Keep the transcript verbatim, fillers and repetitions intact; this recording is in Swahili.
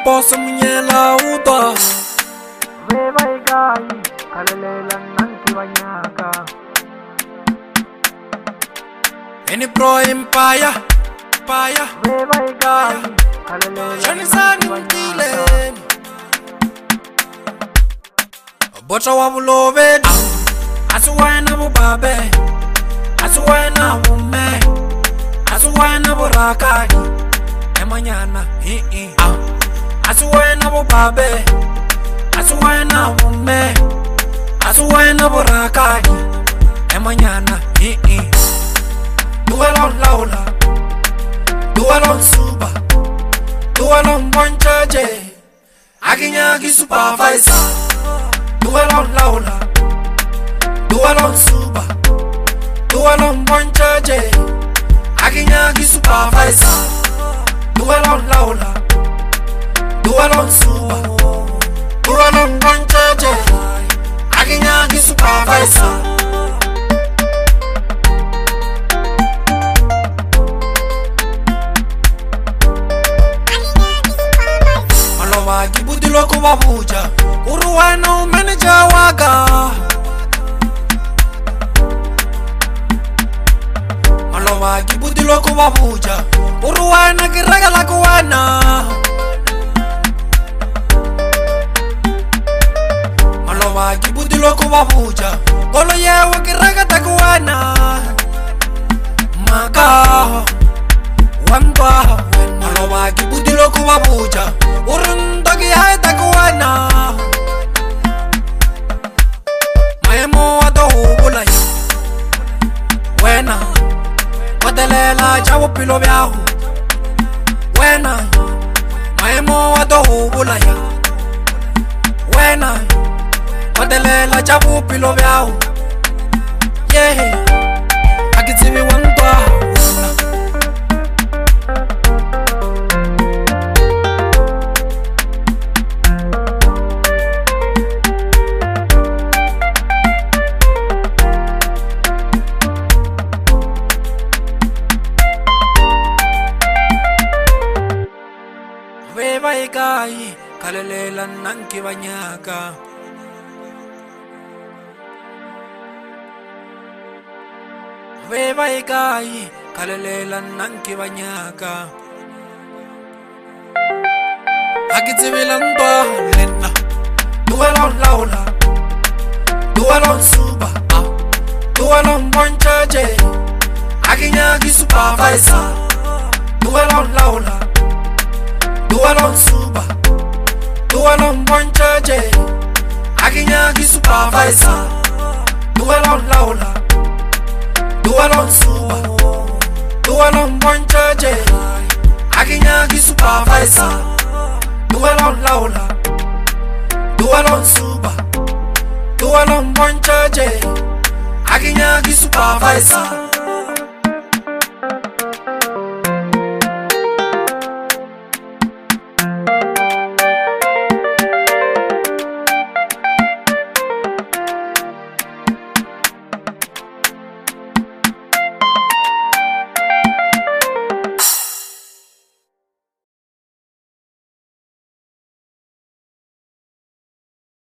poso munyela uto Veva igai, kalalela nanti wanyaka. Any pro empire, empire. Veva igai, kalalela Shani nanti sani wanyaka. mkile Bocha wa bulove Asuwaina bubabe Asuwaina bume Asuwaina burakadi Emanyana hi hi Asuwaina bubabe Asuwaina bume Asuwaina burakadi Emanyana hi hi Duelon laula Duelon suba Duelon bonchaje Akinyagi supervisor Duelon laula Duelon suba Duelon bonchaje Akinyagi supervisor Duelon laula Duelon suba Duelon bonchaje Akinyagi supervisor Malowa kibudilo kubabuja Uruwano manager waka Malowa kibudilo kubabuja Uruwana kiragala kuwana Malowa kibudilo kubabuja Golo yewa kiragata kuwana Maka Wangwa Malowa kibudilo kubabuja Urundogi haita kuwana Maemo wato hubula ya Wena Watelela chawo pilo vyahu Wena Maemo wato hubula ya Wena Watelela chawo pilo vyahu Yeah Akitivi wangwa Veva igai, kalalela nanki wanyaka Veva igai, kalalela nanki wanyaka Akitivila ntwa lena Duelon laula Duelon suba Duelon bonchaje Akinyagi supervisor Duelon laula Duelon suba Duelon bonchaje Akinyagi supervisor Duelon laula Duelon suba Duelon bonchaje Akinyagi supervisor Duelon laula Duelon suba Duelon bonchaje Akinyagi supervisor